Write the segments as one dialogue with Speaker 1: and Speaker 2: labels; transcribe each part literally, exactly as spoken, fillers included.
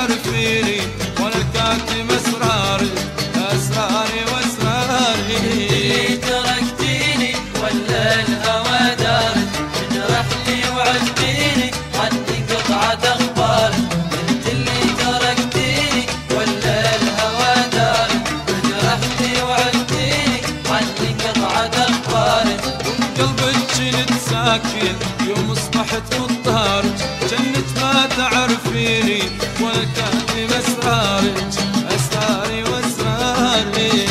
Speaker 1: تعرفيني وانا كاتم اسراري اسراري واسراري.
Speaker 2: اللي تركتيني ولا الهوى دارك جرحني وعذبيني عني قطعة اخبار. انت اللي تركتيني ولا الهوى دارك جرحني وعذبيني عني قطعة اخبار.
Speaker 1: قلبك جنت ساكن يوم اصبحت مضطرج جنت ما تعرفيني وانا كاتم اسرارك اسراري واسراري.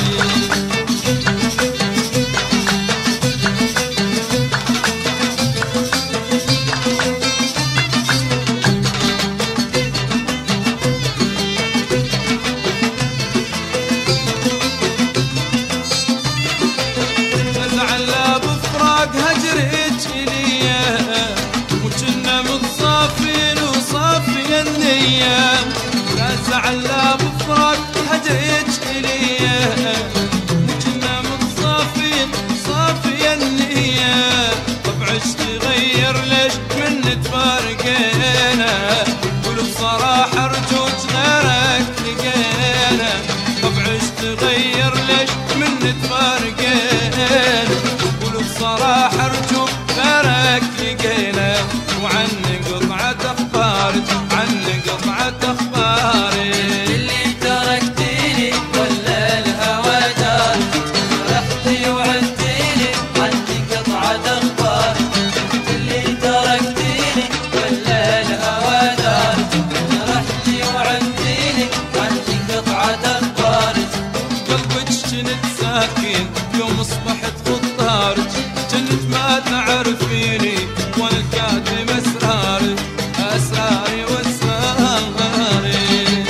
Speaker 1: ازعل بفراق هجرك اليا وجنا متصافين وصافي النية. لا زعل بفراق هجرك اليا وجنا متصافين صافي النية. طبعش تغير ليش من تفارقينا قول بصراحة رجوك غيرك لقينا. طبعش تغير ليش من تفارقينا قول بصراحة رجوك غيرك لقينا. وعني قطعة اخبارك عني قطعة اخبارك.
Speaker 2: اللي تركتيني ولا الهوى دارك جرحتي وعدتيني عني قطعة اخبار. اللي تركتيني ولا الهوى دارك جرحتي وعدتيني عني قطعة اخبار.
Speaker 1: قلبك جنت ساكن يوم اصبحت خطارك جنت ما تعرفيني وانا كاتم اسرارك اسراري واسراري.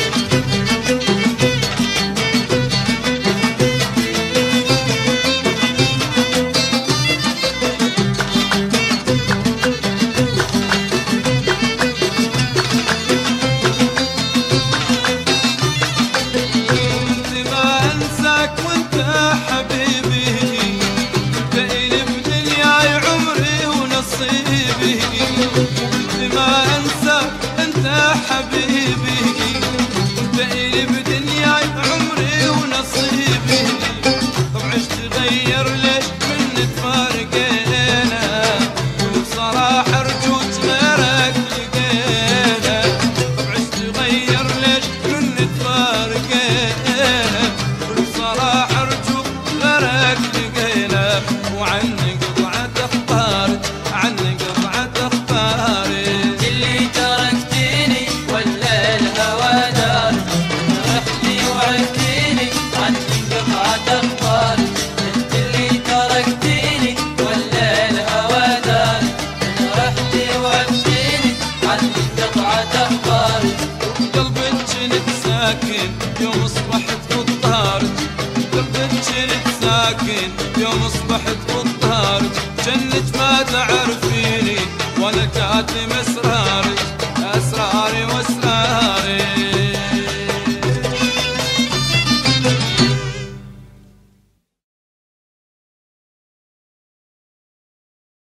Speaker 1: كنت ما انساك وانت حبيبي انت الي بدنياي عمري ونصيبي. كنت ما انساك انت حبيبي انت الي بدنياي عمري ونصيبي. طبعش تغير ليش من تفارقينا وبصراحة رجوك غيرك لقينا. طبعش تغير ليش من تفارقينا وبصراحة رجوك غيرك لقينا. وعني قطعة اخبارك عني قطعة اخبارك.
Speaker 2: اللي تركتيني ولا الهوى دارك جرحتي وعدتيني عني قطعة اخبار. انت اللي تركتيني ولا الهوى دارك جرحتي وعدتيني عني قطعة اخبار.
Speaker 1: قلبك جنت ساكن يوم اصبحت مضطرج قلبك جنت ساكن يوم اصبحت مضطرج جنت ما تعرفيني وانا كاتم اسراري